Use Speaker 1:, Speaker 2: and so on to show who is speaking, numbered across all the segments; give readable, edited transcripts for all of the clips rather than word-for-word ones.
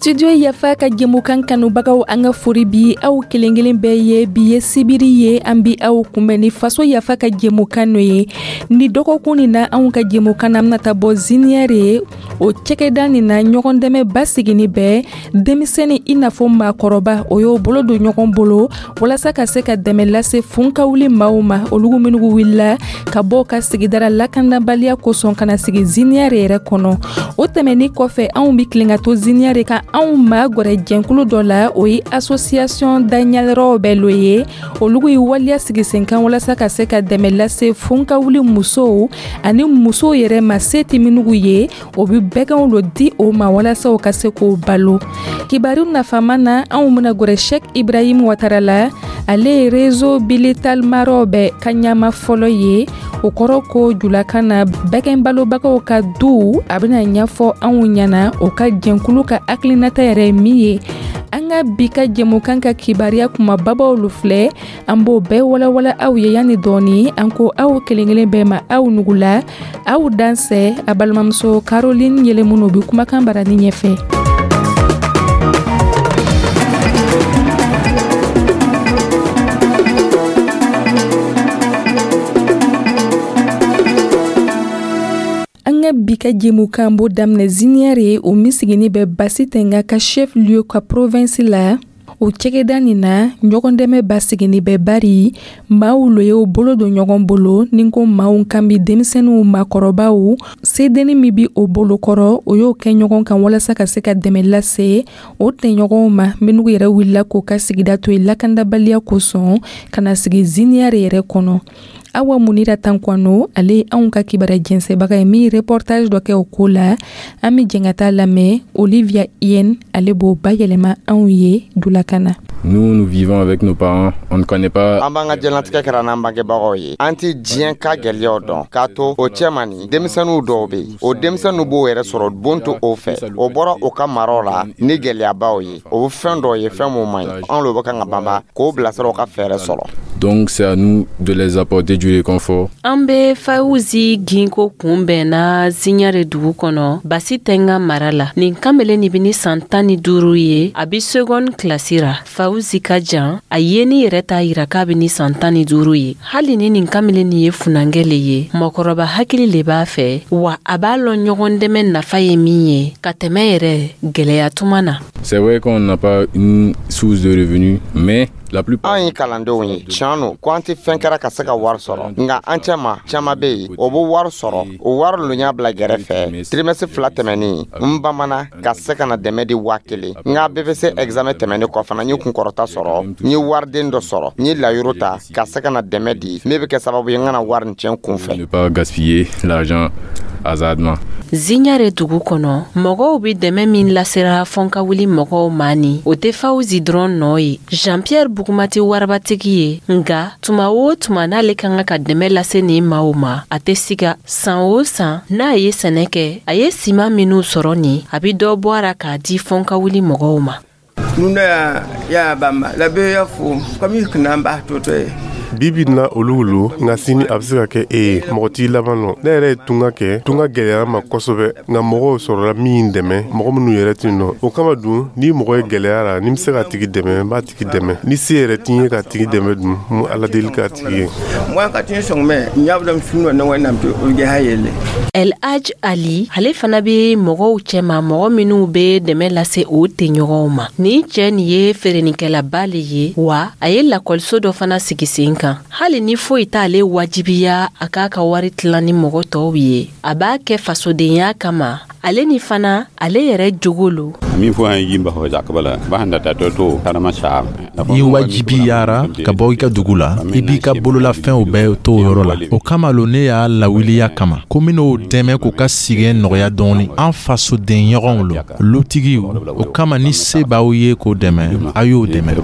Speaker 1: Studio Yafa ka jɛmukan kanubagaw an ka fori bi aw kelenkelen bɛɛ ye bi ye sibiri ye an bi aw kunbɛn ni faso Yafa ka jɛmukan no ye ni dɔgɔkun nin na anw ka jɛmukan na bɛna taa bɔ Zinière ye o cɛkɛda nin na ɲɔgɔn dɛmɛ basigini bɛɛ denmisɛnnin i n'a fɔ maakɔrɔba o y'o bolo don ɲɔgɔn bolo walasa ka se ka dɛmɛ lase funkawuli maaw ma olugu minugu wulila ka bɔ ka sigidara lakanabaliya kosɔn kana sigi Zinière yɛrɛ kɔnɔ o tɛmɛni kɔfɛ anw bi kilen ka to Zinière ka anw ma gɔrɛ jɛnkulu dɔ la o ye association daɲalɛrɛw bɛ lo ye olugu yi waliya sigi sen kan walasa ka se ka dɛmɛ lase funkawuli musow ani musow yɛrɛ ma se ti minugu ye o bi bɛgɛnw lo di o ma walasa o ka se k'o balo kibariw nafama na anw bena gɔrɛ Sheikh Ibrahim Ouattara la ale ye réseau bilital maraw bɛ ka ɲama fɔlɔ ye o kɔrɔ ko julakan na bɛgɛn balobagaw ka du a bena ɲafɔ anw ɲana o ka jɛnkulu ka hakilinata yɛrɛ min ye an ka bi ka jɛmukan ka kibariya kumababaw lu filɛ an b'o bɛɛ walawala aw ye yani dɔɔni an ko aw kelenkelen bɛɛ ma aw nugula aw dansɛ a balimamuso Caroline Yelemuno bi kumakan barani ɲɛfɛ. Bi ka jɛmukan b'o daminɛ Zinière ye o min sigini bɛ Basi Tenga ka chef lieu ka province la o cɛkɛda nin na ɲɔgɔn dɛmɛ basigini bɛ bari maaw lo ye o bolo don ɲɔgɔn bolo ni ko maaw kan bi denmisɛnninw maakɔrɔbaw sedeni min bi o bolo kɔrɔ o y'o kɛ ɲɔgɔn kan walasa ka se ka dɛmɛ lase o tɛɲɔgɔnw ma minugu yɛrɛ wulila k'o ka sigida to ye lakandabaliya kosɔn ka na sigi Zinière yɛrɛ kɔnɔ Awa Munira Tankwano ale anw ka kibara jɛnsɛbaga ye min reportage dɔ kɛ o ko la an bi jɛn ka taa lamɛn Olivia Yen ale b'o bayɛlɛma anw ye dulakana.
Speaker 2: Nous vivons avec nos parents, on ne connaît pas.
Speaker 3: An b'an ka diɲɛlatigɛ kɛra n'an bangebagaw ye an ti diɲɛ ka gɛlɛyaw dɔn k'a to o cɛmani denmisɛnninw dɔw be yen o denmisɛnninw b'o yɛrɛ sɔrɔ bon to o fɛ o bɔra o ka maraw la ni gɛlɛyabaw ye o fɛn dɔ ye fɛn mun man ɲi an lo bɛ kan ka banba k'o bilasira o ka fɛɛrɛ sɔrɔ.
Speaker 2: Donc c'est à nous de les apporter du réconfort.
Speaker 4: An bɛ Fawuzi ginko kunbɛnna Zinière dugu kɔnɔ Basi Tenga mara la nin kamelen ni bi ni san 15 ye a bi seconde classe ra Fawuzi ka jan a ye ni yɛrɛ t'a yira k'a bi ni san 15 ye hali ni nin kamelen ni ye funangɛ le ye mɔgɔkɔrɔba hakili le b'a fɛ wa a b'a lɔn ɲɔgɔn dɛmɛ nafa ye min ye ka tɛmɛ yɛrɛ gɛlɛya tuma na.
Speaker 2: C'est vrai qu'on n'a pas une source de revenus mais la plupart
Speaker 3: an ye kalandenw ye tiɲano ko an tɛ fɛn kɛra ka se ka wari sɔrɔ nka an cɛma caman be yen o bɛ wari sɔrɔ o wari lo y'a bila gɛrɛfɛ trimestre 2 tɛmɛnin n bamana ka se ka na dɛmɛ di 1000 nka BVC examen tɛmɛnin kɔ fana n ye kunkɔrɔta sɔrɔ n ye wariden dɔ sɔrɔ n ye layuru ta ka se ka na dɛmɛ di min bɛ kɛ sababu ye n kana wari nin tiɲɛ kunfɛ.
Speaker 2: Ne pas gaspiller l'argent hasardement.
Speaker 4: Zinière dugu kɔnɔ mɔgɔw bi dɛmɛ min lasera fɔnkawuli mɔgɔw ma ni o tɛ Fawuzi dɔrɔn nɔ ye Jean-Pierre Bugumati warabatigi ye nga tuma o tuma n'ale kan ka dɛmɛ lase ni maaw ma a tɛ siga san o san n'a ye sɛnɛ kɛ a ye siman minnu sɔrɔ ni a bi dɔ bɔ a k'a di fɔnkawuli mɔgɔw ma.
Speaker 5: Nuna ya bamba la be ya fo comme kana ba toto ye
Speaker 6: bibi na olu nga sini a bɛ se ka kɛ mɔgɔ t'i laban nɔ ne yɛrɛ ye tunga gɛlɛya ma kosɛbɛ nka mɔgɔw sɔrɔla min dɛmɛ mɔgɔ minnu yɛrɛ tɛ nɔ o kama dun ni mɔgɔ ye gɛlɛyara ni bɛ se ka tigi dɛmɛ n b'a tigi dɛmɛ ni se yɛrɛ t'i ye ka tigi dɛmɛ dun mu ala deli ka tigi ye.
Speaker 5: Moi ka tin sɔngmɛ ɲabula funu na wa nam to o ge hayele.
Speaker 4: El Hadj Ali ale fana bɛ mɔgɔw cɛma mɔgɔ minnu bɛ dɛmɛ lase o tɛɲɔgɔnw ma ni cɛ nin ye feerenikɛlaba le ye wa a ye lakɔliso dɔ fana sigi sen kan hali ni foyi t'ale wajibiya a k'a ka wari tilan ni mɔgɔ tɔw ye a b'a kɛ fasodenya kama ale ni fana ale yɛrɛ jogo lo.
Speaker 7: Min fɔ an ye ba hɔ jakabala ba handa ta to karama sa
Speaker 8: i wajibiyara ka bɔ i ka dugu la i b'i ka bololafɛnw bɛɛ to yɔrɔ la o kama lo ne y'a lawiliya kama ko min'o dɛmɛ k'u ka sigɛ nɔgɔya dɔɔni an fasodenɲɔgɔnw lo lutigiw o kama ni se b'aw ye k'o dɛmɛ a y'o dɛmɛ.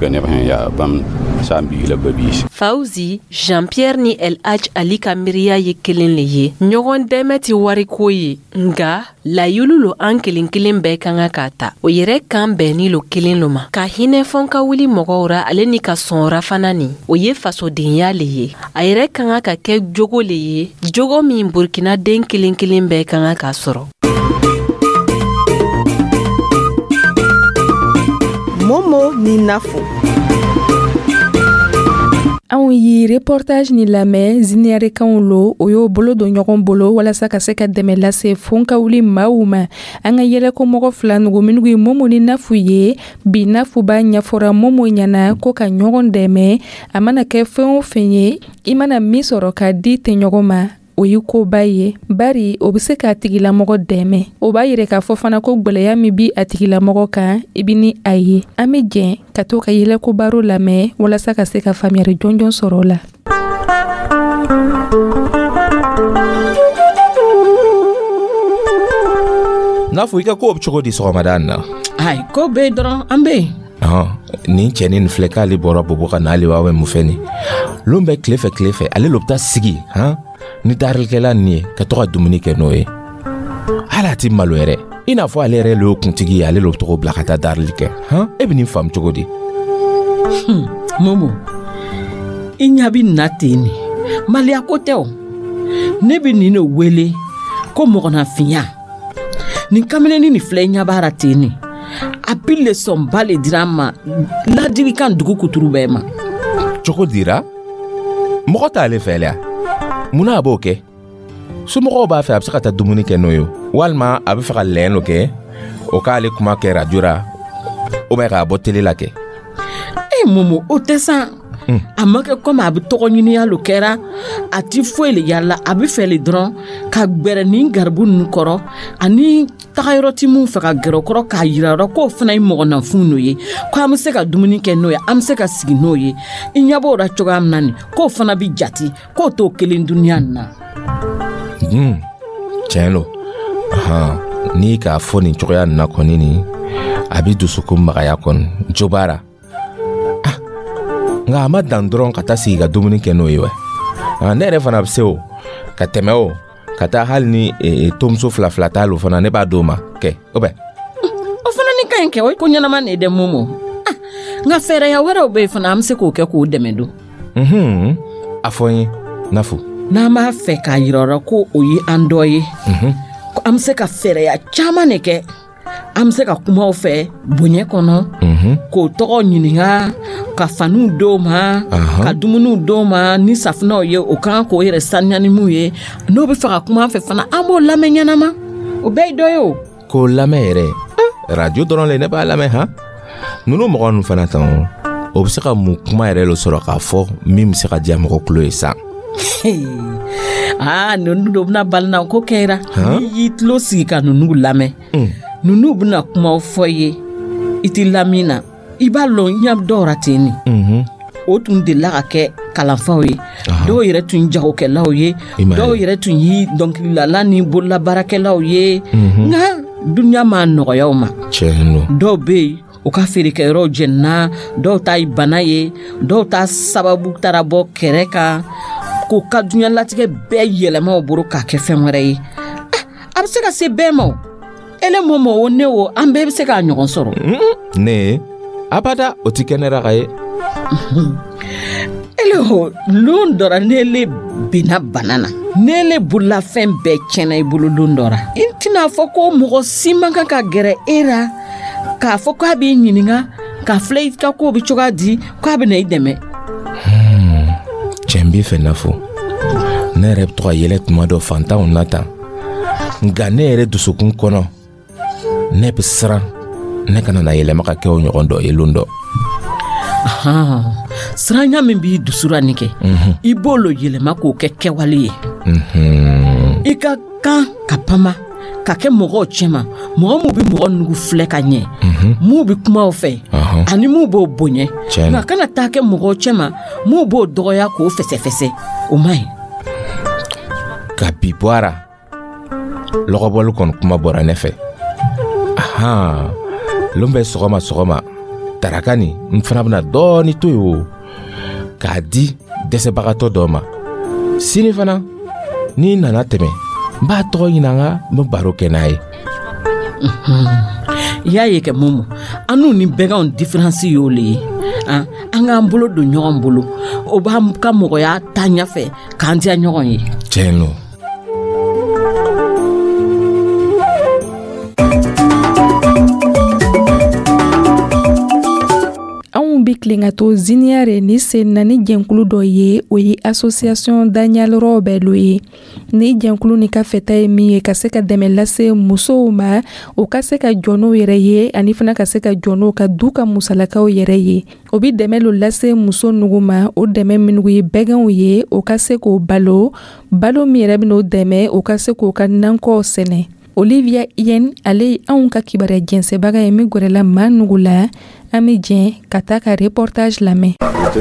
Speaker 4: Fawuzi Jean-Pierre ni El Hadj Ali ka miiriya ye kelen le ye ɲɔgɔn dɛmɛ ti wariko ye nga layulu lo an kelen kelen bɛɛ kan ka ta o yɛrɛ kan bɛnni lo kelen lo ma ka hinɛ fɔnkawuli mɔgɔw ra ale ni ka sɔnra fana ni o ye fasodenya le ye a yɛrɛ kan ka kɛ jogo le ye jogo min Burkina den kelen kelen bɛɛ kan ka sɔrɔ.
Speaker 9: ni nafu.
Speaker 1: Anw yi reportage ni lamɛn ziniyarikanw lo o y'o bolo don ɲɔgɔn bolo walasa ka se ka dɛmɛ lase fon ka wuli maaw ma an ka yɛlɛko mɔgɔ fila nugu minnugu ye Momo ni Nafu ye bi Nafu b'a ɲɛfɔra Momo ɲɛna ko ka ɲɔgɔn dɛmɛ a mana kɛ fɛn o fɛn ye i mana min sɔrɔ ka di tɛ ɲɔgɔn ma o ye koba ye bari o bɛ se k'a tigilamɔgɔ dɛmɛ o b'a yɛrɛ k'a fɔ fana ko gwɛlɛya min bi a tigilamɔgɔ kan i bi ni a ye an bɛ jɛn ka to ka yɛlɛko baro lamɛn walasa ka se ka faamuyali jɔnjɔn sɔrɔ o la.
Speaker 10: Nafu i ka ko bɛ cogo di sɔgɔmada na?
Speaker 11: Ai ko bɛ dɔrɔn an bɛ yen.
Speaker 10: Nin cɛnin filɛ k'ale bɔra bobo ka n'ale wa mun fɛ ni lon bɛ tile fɛ ale lo bɛ taa sigi ni darilikɛla nin ye ka to ka dumuni kɛ n'o ye hali a ti malo yɛrɛ i n'a fɔ ale yɛrɛ le y'o kuntigi ye ale lo bɛ to k'o bila ka taa darili kɛ e bɛ nin faamu cogo di?
Speaker 11: Momo i ɲa bi na ten ni maliya ko tɛ o ne bɛ nin de wele ko mɔgɔnafinya nin kamalenin nin filɛ i ɲa b'ara ten ni a bi leçon ba le dira ma ladilikan dugu kuturu bɛɛ ma.
Speaker 10: Cogo dira? Mɔgɔ t'ale fɛ la munna a b'o kɛ? Somɔgɔw b'a fɛ a bɛ se ka taa dumuni kɛ n'o ye walima a bɛ fɛ ka lɛn dɔ kɛ o k'ale kuma kɛ radio ra ou bien k'a bɔ télé la kɛ.
Speaker 11: Momo o tɛ sa a ma kɛ comme a bɛ tɔgɔ ɲiniya lo kɛra a ti foyi le yala a bɛ fɛ le dɔrɔn ka gbɛrɛ ni garibu ninnu kɔrɔ ani tagayɔrɔ ti mun fɛ ka gɛrɛ kɔrɔ k'a yira k'o fana ye mɔgɔnafun n'o ye ko an bɛ se ka dumuni kɛ n'o ye an bɛ se ka sigi n'o ye i ɲɛ b'o la cogoya min na nin k'o fana bi jate k'o t'o kelen duniya nin na.
Speaker 10: Tiɲɛ lo n'i k'a fɔ nin cogoya nin na kɔni nin a bi dusukun magaya kɔni jo b'ara nka a ma dan dɔrɔn ka taa sigi ka dumuni kɛ n'o ye wa ne yɛrɛ fana bɛ se o ka tɛmɛ o ka taa hali ni tonmuso fila t'a lo fana ne b'a d'o ma kɛ o bɛ
Speaker 11: o fana ni ka ɲi kɛ o ko ɲɛnama ne dɛ Momo nka fɛɛrɛya wɛrɛw bɛ yen fana an bɛ se k'o kɛ k'o dɛmɛ don
Speaker 10: a fɔ n ye Nafu
Speaker 11: n'an b'a fɛ k'a yira ko o ye an dɔ ye an bɛ se ka fɛɛrɛya caman de kɛ an bɛ se ka kuma o fɛ bonya kɔnɔ k'o tɔgɔ ɲininka ka faniw d'o ma ka dumuniw d'o ma ni safunɛw ye o kan k'o yɛrɛ saniya ni mun ye n'o bɛ fɛ ka kuma an fɛ fana an b'o lamɛn ɲɛnama o bɛɛ ye dɔ ye o.
Speaker 10: K'o lamɛn yɛrɛ radio dɔrɔn le ne b'a lamɛn ninnu mɔgɔ ninnu fana tan o bɛ se ka mun kuma yɛrɛ lo sɔrɔ k'a fɔ min bɛ se ka diya mɔgɔ tulo ye sa.
Speaker 11: Ninnu dɔ bɛna balina ko kɛra n'i y'i tulo sigi ka ninnu lamɛn ninnu bɛna kuma fɔ i ye i ti lamɛn na i b'a lɔn ɲɛ dɔwra ten ni o tun delila ka kɛ kalanfaw ye dɔw yɛrɛ tun jagokɛlaw ye dɔw yɛrɛ tun yi dɔnkilidala ni bololabaarakɛlaw ye nka duniya ma nɔgɔya u ma dɔw bɛ yen u ka feerekɛyɔrɔw jɛnina dɔw ta ye bana ye dɔw ta sababu taara bɔ kɛrɛ kan k'u ka dunyalatigɛ bɛɛ yɛlɛma u bolo k'a kɛ fɛn wɛrɛ ye a bɛ se ka se bɛɛ ma o ele Momo o ne o an bɛɛ bɛ se k'a ɲɔgɔn sɔrɔ
Speaker 10: ne abada o ti kɛ ne raga ye
Speaker 11: ele o lon dɔra n'ele bina bana na n'ele bololafɛn bɛɛ tiɲɛna i bolo lon dɔra i tɛna fɔ ko mɔgɔ si man kan ka gɛrɛ e ra k'a fɔ k'a b'i ɲininka k'a filɛ i ka kow bɛ cogoya di k'a bɛ na i dɛmɛ.
Speaker 10: Tiɲɛ b'i fɛ Nafu ne yɛrɛ bɛ to ka yɛlɛ tuma dɔ fantanw na tan nka ne yɛrɛ dusukun kɔnɔ ne bɛ siran ne kana na yɛlɛma ka kɛ o ɲɔgɔn dɔ ye lon dɔ.
Speaker 11: Siranya min b'i dusura nin kɛ i b'o lo yɛlɛma k'o kɛ kɛwale ye i ka kan ka pama ka kɛ mɔgɔw cɛma mɔgɔ mu bɛ mɔgɔ nugu filɛ ka ɲɛ mu bɛ kuma o fɛ ani mu b'o bonya nka kana taa kɛ mɔgɔw cɛma mu b'o dɔgɔya k'o fɛsɛfɛsɛ o man ɲi.
Speaker 10: Ka bi bɔra lɔgɔbɔli kɔni kuma bɔra ne fɛ lon bɛ sɔgɔma taraka nin n fana bɛna dɔɔni to yen o k'a di dɛsɛbagatɔ dɔ ma sini fana n'i nana tɛmɛ n b'a tɔgɔ ɲina n bɛ baro kɛ n'a ye.
Speaker 11: I y'a ye kɛ Momo an n'u ni bɛnkanw différence y'o le ye an k'an bolo don ɲɔgɔn bolo o b'an ka mɔgɔya taa ɲɛfɛ k'an diya ɲɔgɔn ye.
Speaker 10: Tiɲɛ lo.
Speaker 1: bi kilengato ziniare ni senna ni jɛnkulu dɔ ye o ye association Daniel Robelo ye ni jɛnkulu ni ka fɛta ye min ye ka se ka dɛmɛ lase musow ma o ka se ka jɔ n'u yɛrɛ ye ani fana ka se ka jɔ n'u ka du ka musalakaw yɛrɛ ye o bi dɛmɛ lo lase muso nugu ma o dɛmɛ minnu ye bɛgɛnw ye o ka se k'o balo min yɛrɛ ben'o dɛmɛ o ka se k'o ka nankɔw sɛnɛ Olivia Yen ale anw ka kibaruya jɛnsɛbaga ye min gwɛrɛla maa nugu la an bɛ jɛn ka taa ka reportage lamɛn.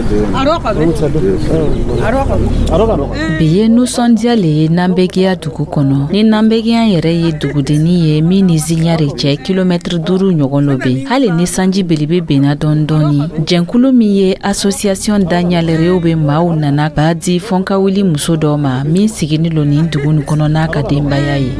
Speaker 4: Bi ye nusɔndiya le ye Nanbɛgiya dugu kɔnɔ ni Nanbɛgiya yɛrɛ ye dugudenni ye min ni Ziɲare cɛ kilomɛtiri 5 ɲɔgɔn lo be hali ni sanji belibe benna dɔɔni jɛnkulu min ye association Daniel be maaw nana b'a di fɔnkawuli muso dɔ ma min sigini lo nin dugu nin kɔnɔ n'a ka denbaya ye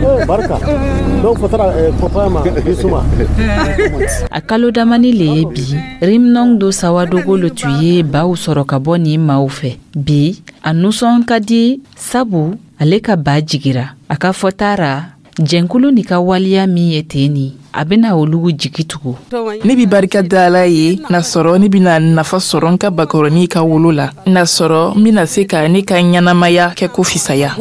Speaker 4: a kalo damani le ye bi Rimnong do sawadogo lo tuye baw sɔrɔ ka bɔ ni maaw fɛ bi a nusɔn ka di sabu ale ka ba jigira a ka fɔtara jɛnkulu ni ka waliya min ye teni a bena olugu jigi tugu
Speaker 9: ne bi barika da Ala ye na sɔrɔ ne bina nafa sɔrɔ n ka bakɔrɔni ka wolo la na sɔrɔ n bina se ka ne ka ɲanamaya kɛ ko fisaya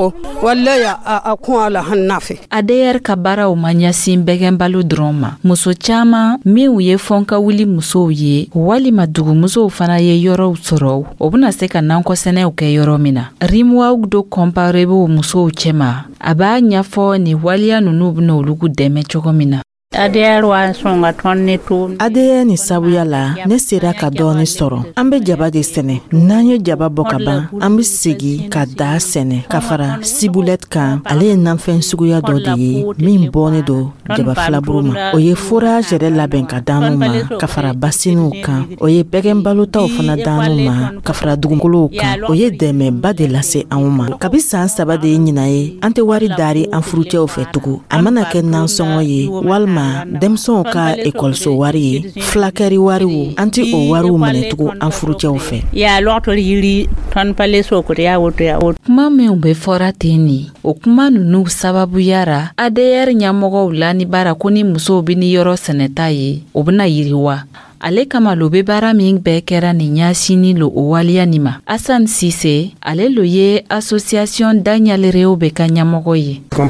Speaker 4: ADR ka baaraw ma ɲasin bɛgɛnbalo dɔrɔn ma muso caman minw ye fɔnka wuli musow ye walima dugumusow fana ye yɔrɔw sɔrɔ o bena se ka nankɔsɛnɛw kɛ yɔrɔ min na rimwaw do kɔmparebew musow cɛma a b'a ɲafɔ ni waliya nunu bena olugu dɛmɛ cogo min na
Speaker 12: ADR ni sabuya la ne sera ka dɔɔni sɔrɔ an bɛ jaba de sɛnɛ n'an ye jaba bɔ ka ban an bɛ segi ka da sɛnɛ ka fara sibulɛti kan ale ye nanfɛn suguya dɔ de ye min bɔnen do jaba filaburu ma o ye forage yɛrɛ labɛn ka d'anw ma ka fara basiniw kan o ye bɛgɛnbalotaw fana d'anw ma ka fara dugukolow kan o ye dɛmɛba de lase anw ma kabi san 3 de ye ɲina ye an tɛ wari dari an furucɛw fɛ tugun a mana kɛ nansɔngɔ ye walima denmisɛnw ka ekɔliso wari ye filakɛri wari wo an tɛ o wariw minɛ tugun an furucɛw fɛ
Speaker 4: kuma minw bɛ fɔra ten ni o kuma nunu sababuyara ADR ɲɛmɔgɔw la ni baara ko ni musow bi ni yɔrɔ sɛnɛta ye o bena yiriwa ale kama lo be baara min bɛɛ kɛra ni ɲasini lo o waliya ni ma Asan Sise ale lo ye association Daniel be ka ɲɛmɔgɔ ye
Speaker 3: an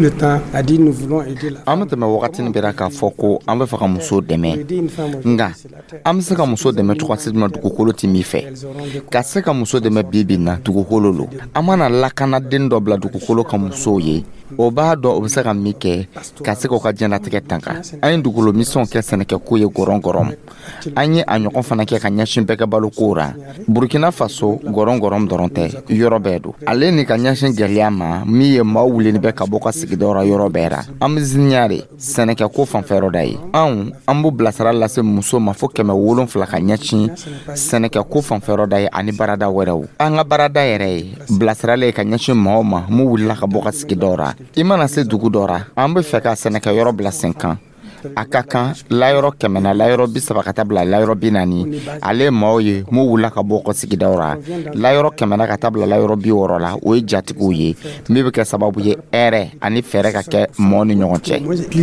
Speaker 3: bɛ tɛmɛ wagati ni bɛra k'a fɔ ko an bɛ fɛ ka muso dɛmɛ nga an bɛ se ka muso dɛmɛ cogoya ma dugukolo ti min fɛ ka se ka muso dɛmɛ bibi na dugukolo lo an mana lakanaden dɔ bila dugukolo ka musow ye o b'a dɔn o bɛ se ka min kɛ ka se k'o ka diɲɛlatigɛ tanka an ye dugukolo misɔnw kɛ sɛnɛkɛko ye gɔrɔn an ye a ɲɔgɔn fana kɛ ka ɲɛsin bɛɛ kɛ balokow ra Burkina Faso gɔrɔn dɔrɔn tɛ yɔrɔ bɛɛ do ale ni ka ɲɛsin gɛlɛya ma min ye maaw wulini bɛ ka bɔ ka sigidɔw ra yɔrɔ bɛɛ ra an bɛ Ziɲare sɛnɛkɛko fanfɛyɔrɔ da ye an b'u bilasira lase muso ma fo 700 ka ɲɛsin sɛnɛkɛko fanfɛyɔrɔ da ye ani barada wɛrɛw an ka barada yɛrɛ ye bilasirala ye ka ɲɛsin maaw ma mu wulila ka bɔ ka sigidɔw ra i mana se dugu dɔ ra an bɛ fɛ ka sɛnɛkɛyɔrɔ bila sen kan a ka kan layɔrɔ 100 layɔrɔ 30 ka taa bila layɔrɔ 40 ale maaw ye mu wula ka bɔ ka sigidaw ra layɔrɔ 100 ka taa bila layɔrɔ 60 la o ye jatigiw ye min bɛ kɛ sababu ye hɛrɛ ani fɛrɛ ka kɛ maaw ni ɲɔgɔn cɛ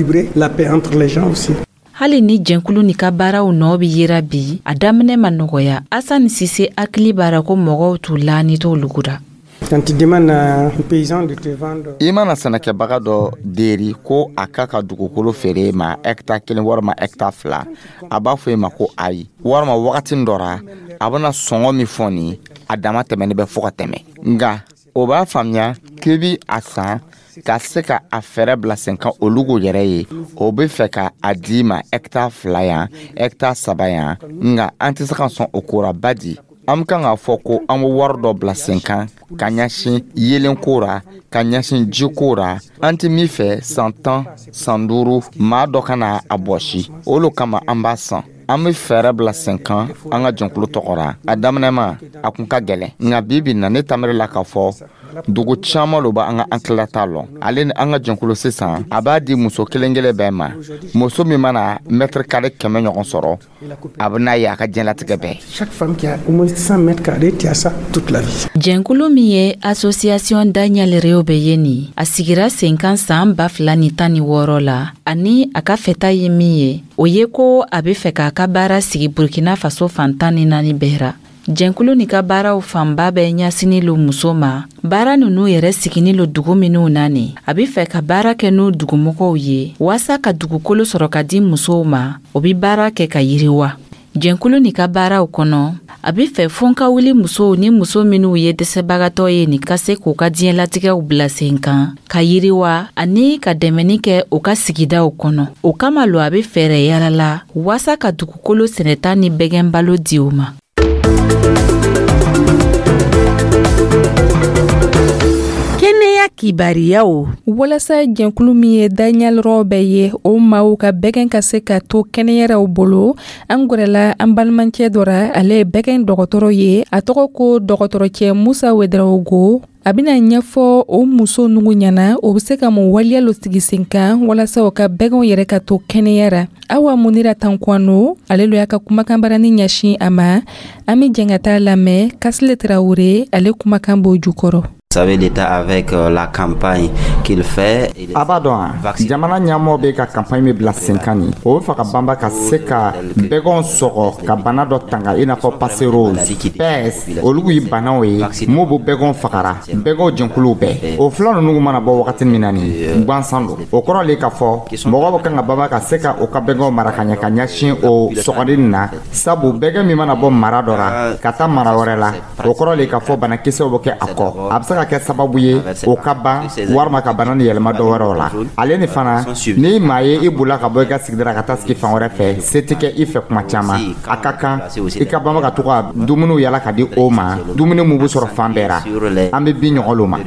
Speaker 4: hali ni jɛnkulu ni ka baaraw nɔ bi yira bi a daminɛ ma nɔgɔya Asan Sise hakili b'ara ko mɔgɔw t'u laani t'o lugura
Speaker 3: i mana sɛnɛkɛbaga dɔ deri ko a ka dugukolo feere ma hectare 1 walima hectare 2 a b'a fɔ i ma ko ayi walima wagati dɔ ra a bena sɔngɔ min fɔ ni a dama tɛmɛni bɛ fɔ ka tɛmɛ nga o b'a faamuya k'i bi a san ka se ka a fɛrɛ bila sen kan olugu yɛrɛ ye o be fɛ ka a di ma hectare 2 yan hectare 3 yan nga an tɛ se ka sɔn o kora ba di an kan k'a fɔ ko an bɛ wari dɔ bila sen kan ka ɲɛsin yelenko ra ka ɲɛsin jiko ra an tɛ min fɛ san 10 san 5 maa dɔ kana a bɔsi olu kama an b'a san an bɛ fɛɛrɛ bila sen kan an ka jɛnkulu tɔgɔ ra a daminɛ ma a kun ka gɛlɛn nka bibi na ne tamɛrɛ la k'a fɔ dugu caman lo ba an ka ankilata lɔn ale ni an ka jɛnkulu sisan a b'a di muso kelen-kelen bɛɛ ma muso min mana mètre carré 100 ɲɔgɔn sɔrɔ a bɛ n'a ye a ka diɲɛlatigɛ bɛɛ.
Speaker 13: Chaque femme qui a au moins 100 mètres carrés qui a ça toute la vie.
Speaker 4: Jɛnkulu min ye association daɲalerew bɛ ye nin a sigira sen kan san 2016 la ani a ka fɛta ye min ye o ye ko a bɛ fɛ k'a ka baara sigi Burkina Faso fan 14 bɛɛ ra. Jɛnkulu ni ka baaraw fanba bɛ ɲasini lo muso ma baara nunu yɛrɛ sigini lo dugu minnu na ni a bɛ fɛ ka baara kɛ n'u dugumɔgɔw ye waasa ka dugukolo sɔrɔ ka di musow ma o bɛ baara kɛ ka yiriwa. Jɛnkulu ni ka baaraw kɔnɔ a bɛ fɛ fɔ ka wuli musow ni muso minnu ye dɛsɛbagatɔ ye ni ka se k'u ka diɲɛlatigɛw bila sen kan ka yiriwa ani ka dɛmɛni kɛ u ka sigidaw kɔnɔ o kama lo a bɛ fɛɛrɛ yala la waasa ka dugukolo sɛnɛta ni bɛgɛn balo di u ma.
Speaker 1: Kɛnɛya kibariyaw walasa jɛnkulu min ye daɲalɔrɔ bɛ ye o maaw ka bɛgɛn ka se ka to kɛnɛyaraw bolo an gɔrɛla an balimancɛ dɔra ale ye bɛgɛn dɔgɔtɔrɔ ye a tɔgɔ ko dɔgɔtɔrɔcɛ Musa Wederawogo a bɛna ɲɛfɔ o muso nugu ɲɛna o bɛ se ka mun waliya lo sigi sen kan walasa o ka bɛgɛnw yɛrɛ ka to kɛnɛyara. Awa Munira Tankwano ale lo y'a ka kumakan barani ɲɛsin a ma an bɛ jɛn ka taa lamɛn Kasile Traoré ale kumakan b'o jukɔrɔ.
Speaker 14: Vous savez l'État avec la campagne qu'il fait.
Speaker 3: Abadon, jamana ɲamɔgɔ bɛ ka campagne min bila sen kan nin o bɛ fɛ ka banba ka se ka bɛgɛnw sɔgɔ ka bana dɔ tanga i n'a fɔ passerose, pes, olu ye banaw ye mun bɛ bɛgɛnw fagara bɛgɛnw jɛnkuluw bɛɛ o fila ninnu mana bɔ wagati min na nin gansan don o kɔrɔ le ka fɔ mɔgɔ bɛ kan ka banba ka se ka o ka bɛgɛnw mara ka ɲɛ ka ɲɛsin o sɔgɔli nin na sabu bɛgɛn min mana bɔ mara dɔ la ka taa mara wɛrɛ la o kɔrɔ le ka fɔ banakisɛw bɛ kɛ a kɔ a bɛ se ka kɛ sababu ye o ka ban warima ka bana ni yɛlɛma dɔ wɛrɛw la ale ni fana ni maa ye i bula ka bɔ i ka sigidara ka taa sigi fan wɛrɛ fɛ se tɛ kɛ i fɛ kuma caman a ka kan i ka banba ka to ka dumuniw yala ka di o ma dumuni mun bɛ sɔrɔ fan bɛɛ ra an bɛ bin ɲɔgɔn lo ma.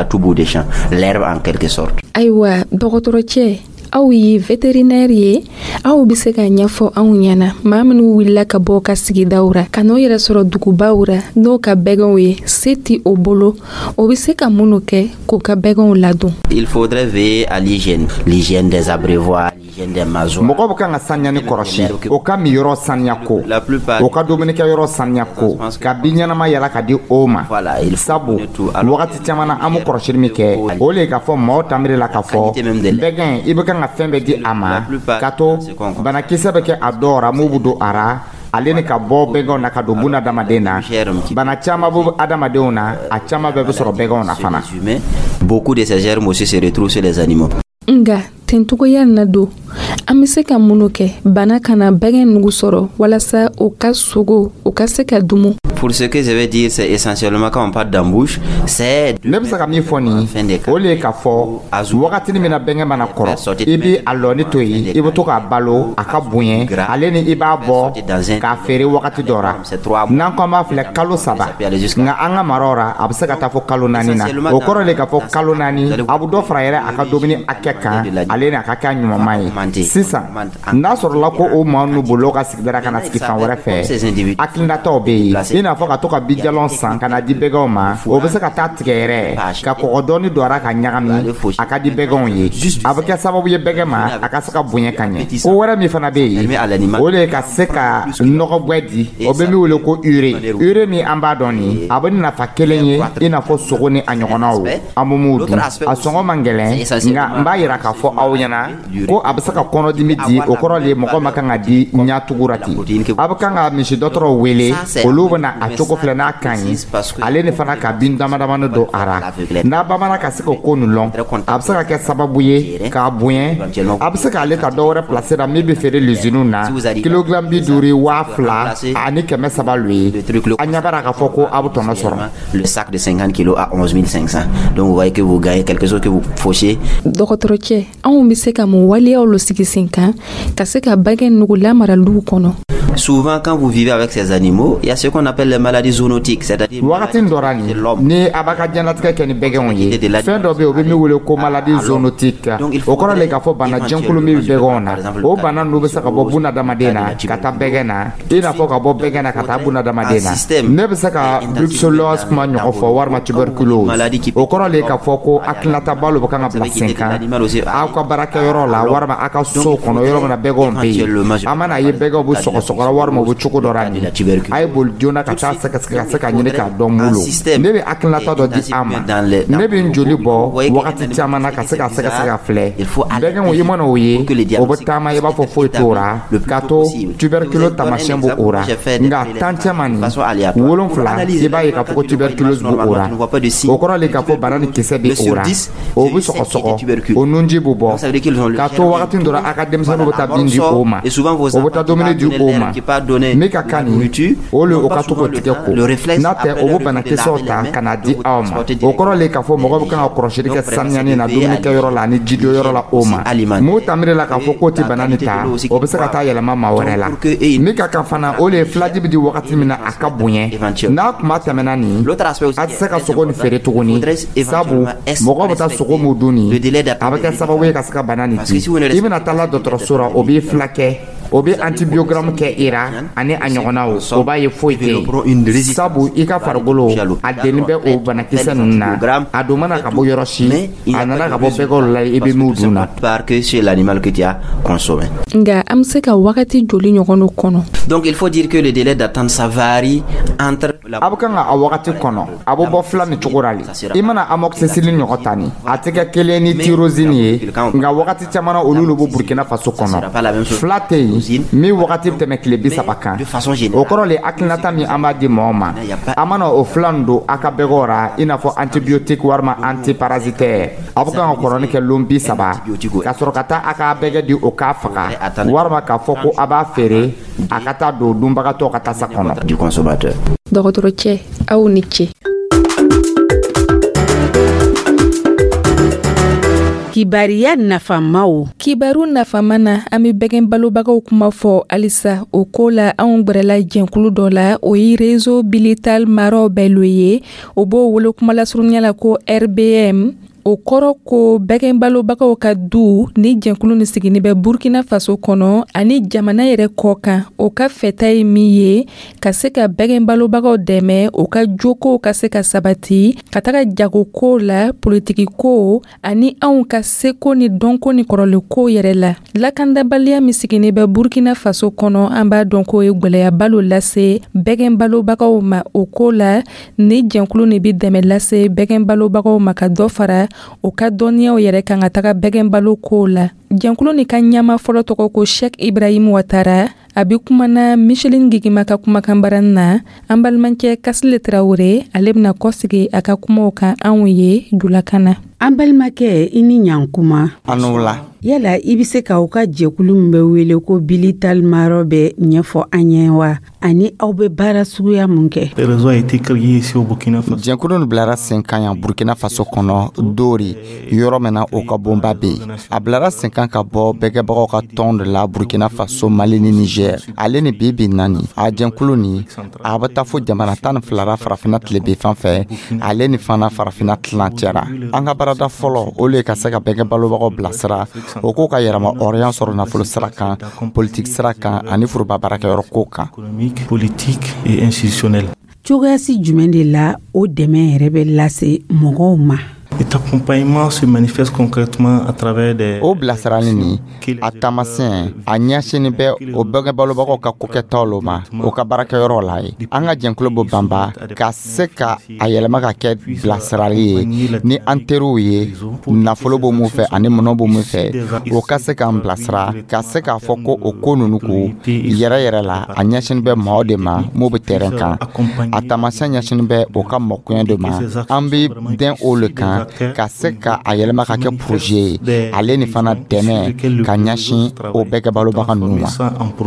Speaker 3: Ayiwa dɔgɔtɔrɔcɛ aw ye vétérinaire ye aw bɛ se ka ɲɛfɔ anw ɲɛna maa minnu wulila ka bɔ ka sigidaw ra ka n'o yɛrɛ sɔrɔ dugubaw ra n'o ka bɛgɛnw ye se tɛ o bolo o bɛ se ka munnu kɛ k'o ka bɛgɛnw ladon.
Speaker 14: Il faudrait veiller à l'hygiène des abreuvoirs, l'hygiène des mazoires.
Speaker 3: Mɔgɔ bɛ kan ka saniya ni kɔrɔsi o ka min yɔrɔ saniya ko o ka dumunikɛ yɔrɔ saniya ko ka bin ɲɛnama yala ka di o ma sabu wagati caman na an bɛ kɔrɔsili min kɛ o le ka fɔ maaw tamiri la ka fɔ bɛgɛn i bɛ kan ka fɛn bɛɛ di a ma ka to banakisɛ bɛ kɛ a dɔw ra mun bɛ don a ra ale ni ka bɔ bɛgɛnw na ka don buna adamaden na bana caman bɛ adamadenw na a caman bɛɛ bɛ sɔrɔ bɛgɛnw na fana.
Speaker 14: Beaucoup de ces germes aussi se retrouvent chez les animaux.
Speaker 1: Nga tentogoya na do an bɛ se ka munnu kɛ bana kana bɛgɛn nugu sɔrɔ walasa o ka sogo o ka se ka dumu.
Speaker 14: Pour ce que je vais dire, c'est essentiellement quand on parle d'embouche, c'est
Speaker 3: ne bɛ se ka min fɔ nin o le ka fɔ wagati min na bɛgɛn mana kɔrɔ i bɛ a lɔni to yen i bɛ to k'a balo a ka bonya ale ni i b'a bɔ k'a feere wagati dɔ ra n'an ko an b'a filɛ kalo 3 nka an ka maraw ra a bɛ se ka taa fɔ kalo 4 na o kɔrɔ le ka fɔ kalo 4 a bɛ dɔ fara yɛrɛ a ka dumuni hakɛ kan ale ni a ka kɛ ɲumanma ye sisan n'a sɔrɔla ko o maa ninnu bolo ka sigidara ka na sigi fan wɛrɛ fɛ hakilinataw bɛ yen i n'a fɔ ka to ka bijalɔn san ka na di bɛgɛnw ma o bɛ se ka taa tigɛ yɛrɛ ka kɔgɔ dɔɔni don a ra ka ɲagami a ka di bɛgɛnw ye a bɛ kɛ sababu ye bɛgɛn ma a ka se ka bonya ka ɲɛ ko wɛrɛ min fana bɛ yen o de ye ka se ka nɔgɔbɔ di o bɛ min wele ko ure min an b'a dɔn nin a bɛ nafa kelen ye i n'a fɔ sogo ni a ɲɔgɔnnaw an bɛ mun dun a sɔngɔ man gɛlɛn nka n b'a yira k'a fɔ aw ɲɛna ko a bɛ se ka kɔnɔdimi di o kɔrɔ de ye mɔgɔ ma kan ka di ɲatugura ten a bɛ kan ka misi dɔgɔtɔrɔw wele olu bɛ na a cogo filɛ n'a kan ye ale ni fana ka bin damadamani don a ra n'a bamana ka se ka ko nin lɔn a bɛ se ka kɛ sababu ye k'a bonya a bɛ se k'ale ta dɔ wɛrɛ place la min bɛ feere usines na kilogramme 50 2,000 ani 300 lo ye a ɲɛ b'a k'a fɔ ko a bɛ tɔnɔ sɔrɔ.
Speaker 14: Le sac de 50 kilos à 11 500. Donc vous voyez que vous gagnez quelque chose que vous fauchez.
Speaker 1: Dɔgɔtɔrɔcɛ anw bɛ se ka mun waliyaw lo sigi sen kan ka se ka bɛgɛn nugu lamara lugu kɔnɔ.
Speaker 14: souvent quand vous vivez avec ces animaux, il y a ce qu'on appelle les maladies zoonotiques, c'est-à-dire
Speaker 3: wagati ndorani ni abaka janatka ken begon ye fen do be o be mi wole ko maladie zoonotique o ko le ka fo bana jankulu mi begona o bana no be saka bo buna damadena kata begena ina fo ka bo begena kata buna damadena ne be saka bruxellosis ma nyoko fo warma tuberculose o ko le ka fo ko aknata balo be kan bla 5 ans a ko baraka yoro la warma aka so kono yoro na begon be amana ye bego bu soko soko warma bu chuko dorani ay bol jona kata saka nyine ka domulo ne be aknata do di ama ne be njoli bo wakati chamana ka saka fle begon yimo no ye o botama ye ba fo fo tora kato tuberculose tamasien bu ora nga tantamani wolon fla ye ba ye ka fo tuberculose bu ora o ko le ka fo banani kese be ora o bu soko soko o nunji bu bo kato wakati ndora akadem sa bo tabindi oma o bota domine du oma me ka kani o le o kato ko tike ko nate o bo bana keso ta kanadi ama o ko le ka fo mo ko kan akroshiri ke sanyani na domine ke yoro la ni jido yoro la oma mo tamire la ka fo ko ti banani ta o be se ka ta yela mama warela me ka ka fana o le flaji bi di wakati mina akabunye na kuma temenani a se ka sogo ni fere tuguni sabu mo ko bota sogo muduni abaka sababu ka saka banani ibina tala docteur sura o bi flake o be antibiogramme ke ira ani anyogona o ba ye foite sabu ika fargolo adeni be o banakisa nuna adomana ka bo yoroshi anana ka bo bego la ibe muduna
Speaker 14: parce que c'est l'animal que tu as consommé.
Speaker 1: Nga amse ka wakati joli nyogono kono.
Speaker 14: Donc il faut dire que le délai d'attente ça varie entre
Speaker 3: abukanga a wakati kono abo bo flani chugurali imana amoxicillin nyogotani ateka keleni tirosini nga wakati chamana olulu bo Burkina Faso kono flate mi wakati teme klebi sabaka o koro le aklinata mi amadi moma amana o flando akabegora inafo antibiotique warma antiparasitaire abuka korone ke lumbi saba kasorokata akabege di okafaka warma ka foko aba fere akata do dumbaga to kata sakono
Speaker 14: du consommateur
Speaker 1: dogotoro che au niche
Speaker 15: Kibariya nafamaw
Speaker 1: kibaru nafamana ami begen balobagaw kuma fɔ alisa o ko la anw gwɛrɛla jɛnkulu dɔ la o ye réseau bilital maraw bɛɛ lo ye o b'o wele kuma lasurunya la ko RBM o kɔrɔ ko bɛgɛn balobagaw ka du ni jɛnkulu ni sigini bɛ Burkina Faso kɔnɔ ani jamana yɛrɛ kɔ kan o ka fɛta ye min ye ka se ka bɛgɛn balobagaw dɛmɛ o ka jokow ka se ka sabati ka taga jagokow la politikikow ani anw ka seko ni dɔnko ni kɔrɔlenkow yɛrɛ la lakandabaliya min sigini bɛ Burkina Faso kɔnɔ an b'a dɔn ko ye gwɛlɛya balo lase bɛgɛn balobagaw ma o ko la ni jɛnkulu ni bi dɛmɛ lase bɛgɛn balobagaw ma ka dɔ fara o ka dɔnniyaw yɛrɛ kan ka taga bɛgɛn balo kow la jɛnkulu ni ka ɲama fɔlɔ tɔgɔ ko Sheikh Ibrahim Ouattara a bi kumana Micheline Gigima ka kumakan baran na an balimankɛ Kasile Traoré ale bena kɔsigi a ka kumaw kan anw ye julakana
Speaker 15: an balimakɛ i ni ɲankuma
Speaker 3: anula
Speaker 15: yala i be se ka u ka jɛkulu min bɛ wele ko bilital maro bɛ ɲɛfɔ an ye wa ani aw bɛ baara suguya mun kɛ
Speaker 3: jɛnkulu ni bilara sen kan yan Burkina Faso kɔnɔ dori yɔrɔ min na o ka bonba be a bilara sen kan ka bɔ bɛgɛbagaw ka tɔn de la Burkina Faso Mali ni Niger ale ni bibi nani a jɛnkulu ni a bɛ taa fo jamana 12 farafina tilebe fan fɛ ale ni fana farafina tilancɛra an ka barada fɔlɔ olu ye ka se ka bɛgɛ balobagaw bilasira o ko ka yɛrɛma ɔriyan sɔrɔ nafolo sira kan politique sira kan ani furuba baarakɛyɔrɔ ko kan
Speaker 15: politique et institutionnel cogoyasi jumɛn de la o dɛmɛ yɛrɛ bɛ lase mɔgɔw ma
Speaker 16: Cet accompagnement se manifeste concrètement à travers des...
Speaker 3: O bilasirali ni a tamasiyɛn a ɲɛsini bɛ o bɛgɛbalobagaw ka kokɛtaw lo ma o ka baarakɛyɔrɔ la ye an ka jɛnkulu bɔ banba ka se ka a yɛlɛma ka kɛ bilasirali ye ni an teriw ye nafolo b'o mun fɛ ani minɛw b'o mun fɛ o ka se k'an bilasira ka se k'a fɔ ko o ko nunu ko yɛrɛ yɛrɛ la a ɲɛsini bɛ maaw de ma m'o bɛ terrain kan a tamasiyɛn ɲɛsini bɛ o ka mɔkɔɲɛ de ma an bɛ dɛn o le kan ka se ka a yɛlɛma ka kɛ projet ye ale ni fana dɛmɛ ka ɲɛsin o bɛɛ balobaga ninnu ma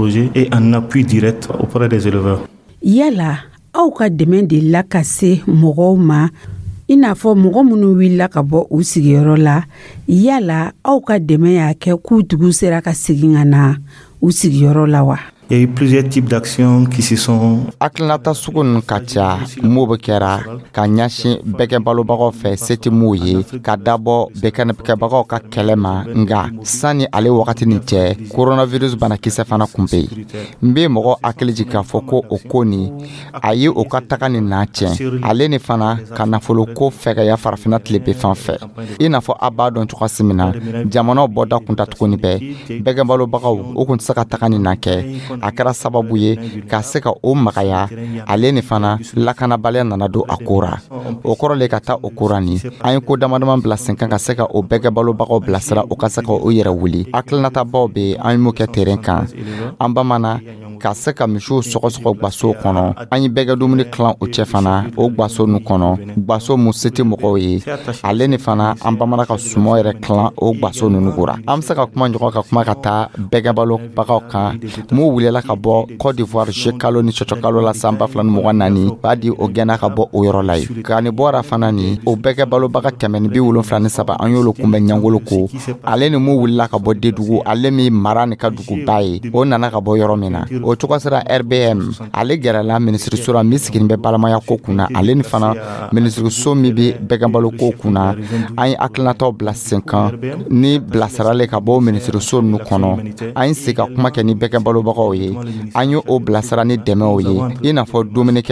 Speaker 15: yala aw ka dɛmɛ de la ka se mɔgɔw ma i n'a fɔ mɔgɔ minnu wulila ka bɔ u sigiyɔrɔ la yala aw ka dɛmɛ y'a kɛ k'u tugu sera ka segin ka na u sigiyɔrɔ la wa
Speaker 16: Il y a eu plusieurs types d'actions qui se sont...
Speaker 3: Akilnata sugun kacha mubekera kanyashi beke balobako fe seti muye kadabo bekane beke ka kelema nga sani ale wakati ni che coronavirus bana kise fana kumpe mbe mogo akiliji ka foko okoni ayi okataka ni nache ale ni fana kana folo ko fega ya farafina tlebe fanfe ina fo abadon tukasimina jamono boda kunta tukuni be beke balobako okun saka takani nake akara sababu ye ka seka o makaya ale ni fana lakana bale nana do akora okoro le kata okorani ay ko damadama bla 5 ka seka o beke balobako blasra o ka seka o yera wuli akilnata bobe ay mo ke terrain kan amba mana ka seka misho soko gbaso kono ay beke dumuni clan o chefana o gbaso nu kono gbaso musiti moko yi ale ni fana amba mana ka sumo yere clan o gbaso nu ngura am seka kuma njoko ka kuma kata beke balobako kan mo wulela ka bo Côte d'Ivoire je kalo ni chotokalo la samba flan mo nani badi o gena ka bo o yoro lay kani bora fanani o beke balobaka kemen bi wulon flan saba anyolo kumbe nyangolo ko ale ni mo wulla ka bo dedugo ale mi marani ka dugu baye o nana ka bo yoro mina o chokasira RBM ale gera la ministre sura miskin be balama ya kokuna ale ni fana ministre so mi bi beke balo kokuna ay akilnato bla 5 ans ni blasarale ka bo ministre so nu kono ay sika kuma ke ni beke balobaka oye anyo o blasara ni deme oye ina fo Dominique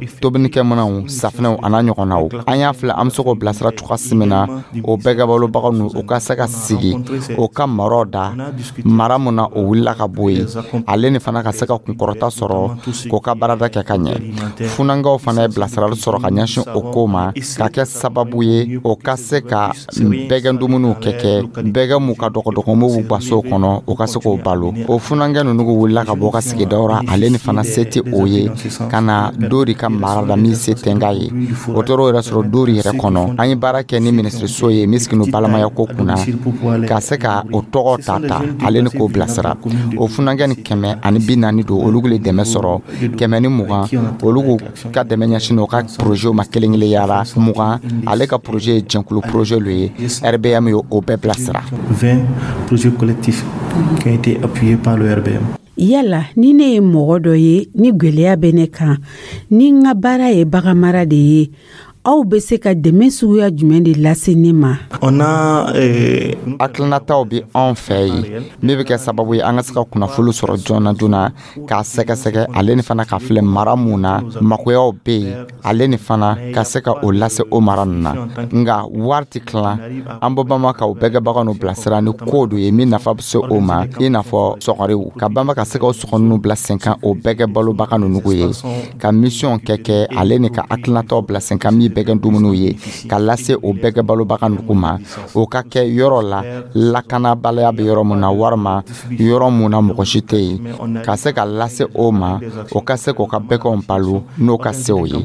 Speaker 3: Monaw safna ananyo konaw anya fla amsoko blasara tukasimena o beke balobaka nu o ka saka sigi o ka maroda maramuna o willa ka boye ale ni fana ka saka kunkorota soro ko ka barada ke kanye funanga o fana blasara soro kanyashin o koma ka ke sababu ye o ka seka beke ndumunu keke beke mu ka doko mo baso kono o ka seko balo o funanga no nugo willa ka boka sigi dora ale ni fana seti oye kana dori ka marada mi setengaye otoro era soro dori yere kono anyi barake ni ministre soye miskinu balama ya kokuna ka seka o togo tata ale ni ko blasara o funanga ni keme ani binani do olugule deme soro keme ni muga olugu ka deme nyashino ka projet ma kelengile yara muga ale ka projet jenkulu projet lui RBM yo o be blasara
Speaker 16: 20 projets collectifs qui ont été appuyés par le RBM.
Speaker 15: Yala ni ne ye mɔgɔ dɔ ye ni gwɛlɛya bɛ ne kan ni n ka baara ye baganmara de ye aw bɛ se ka dɛmɛ suguya jumɛn de lase ne ma
Speaker 16: on a
Speaker 3: akilnataw bi an fɛ ye min bɛ kɛ sababu ye an ka se ka kunnafoni sɔrɔ joona joona k'a sɛgɛsɛgɛ ale ni fana ka filɛ mara mun na magoyaw bɛ yen ale ni fana ka se ka o lase o mara ninnu na nka wari tɛ tilan an bɔ bama ka o bɛɛ kɛ bagan n'u bilasira ni ko dɔ ye min nafa bɛ se o ma i n'a fɔ sɔgɔriw ka bama ka se ka o sɔgɔ ninnu bila sen kan o bɛɛ kɛ balobaga ninnu ye ka mission kɛ ale ni ka akilnataw bila sen kan min bɛɛ kɛ dumuni ye ka lase o bɛɛ kɛ balobaga ninnu ma o ka kɛ yɔrɔ la lakanabaliya bɛ yɔrɔ mun na warima yɔrɔ mun na mɔgɔ si tɛ yen ka se ka lase o ma o ka se k'o ka bɛɛ balo n'o ka se o ye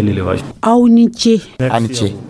Speaker 15: aw ni ce
Speaker 3: a ni ce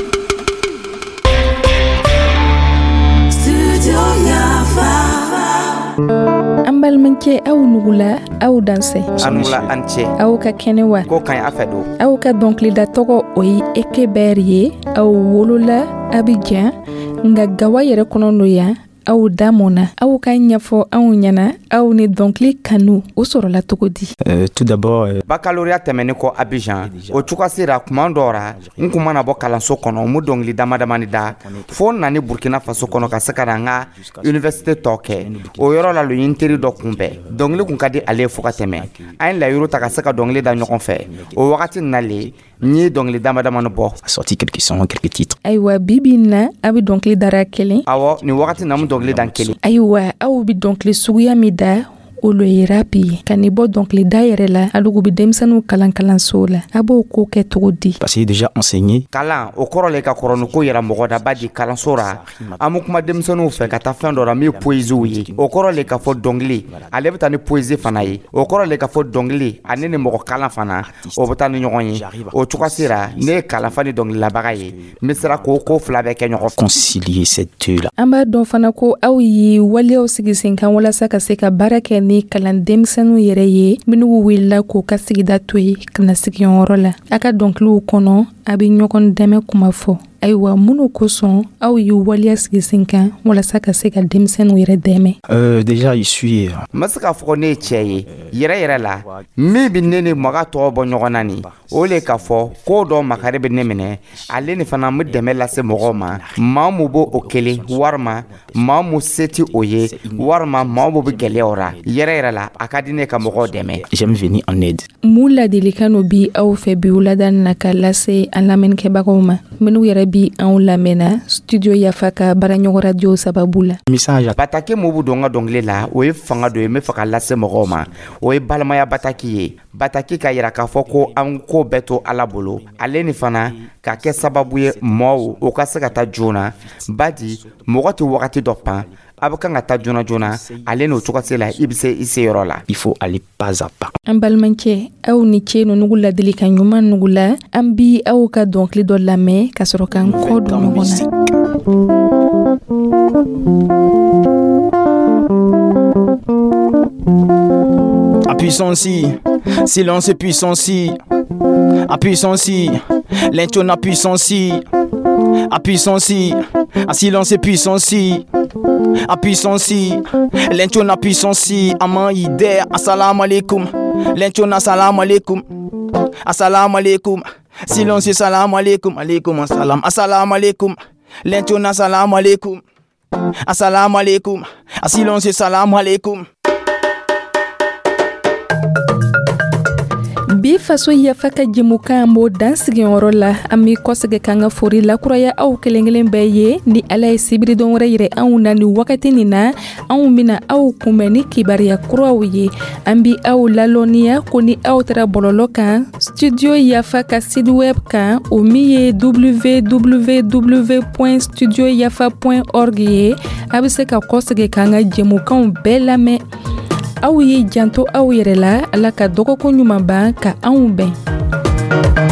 Speaker 1: an balimakɛ aw nugula aw danse
Speaker 3: anula an cɛ
Speaker 1: aw ka kɛnɛ wa
Speaker 3: ko kan a fɛ don
Speaker 1: aw ka dɔnkilida tɔgɔ o ye Ekebɛri ye aw wolola Abidjan nga Gawa yɛrɛ kɔnɔ no yan aw damona aw ka ɲɛfɔ anw ɲɛna aw ni dɔnkili kanu o sɔrɔla cogo di
Speaker 17: tout d'abord
Speaker 3: baccalauréat tɛmɛni kɔ Abidjan o cogoya kuma dɔ ra n kun mana bɔ kalanso kɔnɔ mu dɔnkili damadamani da fo nani Burkina Faso kɔnɔ ka se ka na n ka université tɔ kɛ o yɔrɔ la lo ye n teri dɔ kunbɛn dɔnkili kun ka di ale ye fo ka tɛmɛ an ye layuru ta ka se ka dɔnkili da ɲɔgɔn fɛ o wagati nalen n ye dɔnkili damadamani bɔ
Speaker 17: sorti quelques sons quelques titres
Speaker 1: ayiwa bibi na a bɛ dɔnkili dara kelen
Speaker 3: awɔ ni wagati na mu dɔnkili dan kelen
Speaker 1: ayiwa aw bɛ dɔnkili suguya min da o lo ye rap ye ka ni bɔ dɔnkili da yɛrɛ la alugu bɛ denmisɛnninw kalanso la a b'o ko kɛ cogo di
Speaker 17: parce que déjà enseigné
Speaker 3: kalan o kɔrɔ le ka kɔrɔni ko yɛrɛ mɔgɔ da ba di kalanso ra an bɛ kuma denmisɛnninw fɛ ka taa fɛn dɔ la min ye poésiw ye o kɔrɔ le ka fɔ dɔnkili ale bɛ taa ni poésie fana ye o kɔrɔ le ka fɔ dɔnkili ani ni mɔgɔ kalan fana o bɛ taa ni ɲɔgɔn ye o cogoya sera ne ye kalan fa ni dɔnkililabaga ye n bɛ sera k'o ko fila bɛɛ kɛ ɲɔgɔn fɛ
Speaker 17: concilier ces deux là
Speaker 1: an b'a dɔn fana ko aw ye waleyaw sigi sen kan walasa ka se ka baara kɛ ni kalan denmisɛnninw yɛrɛ ye minnu wulila k'u ka sigida to ye ka na sigiyɔrɔ la a ka dɔnkiliw kɔnɔ a bɛ ɲɔgɔn dɛmɛ kuma fɔ ayiwa minnu kosɔn aw y'u waliya sigi sen kan walasa ka se ka denmisɛnninw yɛrɛ dɛmɛ.
Speaker 17: Déjà je suis
Speaker 3: ma se k'a fɔ ne ye cɛ ye yɛrɛ la min bɛ ne ni mɔgɔ tɔw bɔ ɲɔgɔn na nin o le k'a fɔ ko dɔ makari bɛ ne minɛ ale ni fana n bɛ dɛmɛ lase mɔgɔw ma maa mun b'o o kelen warima maa mun se ti o ye warima maa mun bɛ gɛlɛyaw ra yɛrɛ la a ka di ne ka mɔgɔw dɛmɛ.
Speaker 17: J'aime venir en aide.
Speaker 1: Mun ladilikan no bi aw fɛ bi wulada na ka lase an lamɛnnikɛbagaw ma minnu yɛrɛ bi anw lamɛnna studio yafa ka baraɲɔgɔn radio sababu la.
Speaker 17: Message
Speaker 3: bataki mun b'u don ka dɔnkili la o ye fanga dɔ ye n bɛ fɛ ka lase mɔgɔw ma o ye balimaya bataki ye bataki ka yira k'a fɔ ko an ko bɛɛ to Ala bolo ale ni fana ka kɛ sababu ye mɔɔw o ka se ka taa joona badi mɔgɔ tɛ wagati dɔ pan a bɛ kan ka taa joona joona ale n'o cogoya la i bɛ se i se yɔrɔ la.
Speaker 17: Il faut aller pas à pas.
Speaker 1: An balimancɛ aw ni ce ninnu ladilikan ɲuman ninnu la an bi aw ka dɔnkili dɔ lamɛn ka sɔrɔ k'an kɔ don ɲɔgɔn na.
Speaker 17: Puissance, silence et puissance, à puissance, l'intone à puissance, à puissance, à silence et puissance, à puissance, l'intone à puissance, aman idée, assalamu alaikum, l'intone assalamu alaikum, assalamu alaikum, silence salam alaikum, alaikum assalam, assalamu alaikum, l'intone assalamu alaikum, assalamu alaikum, silence salam alaikum.
Speaker 1: Bi faso yafa ka jɛmukan b'o dan sigiyɔrɔ la an bɛ kɔsɛgɛ k'an ka fori lakuraya aw kelenkelen bɛɛ ye ni Ala ye sibiridon wɛrɛ yɛrɛ anw na nin wagati nin na anw bɛna aw kunbɛn ni kibaruya kuraw ye an bɛ aw lalɔnniya ko ni aw taara bɔlɔlɔ kan studio yafa ka site web kan o min ye www.studioyafa.org ye a bɛ se ka kɔsɛgɛ k'an ka jɛmukanw bɛɛ lamɛn. Aw ye janto aw yɛrɛ la Ala ka dɔgɔkun ɲuman ban ka anw bɛn.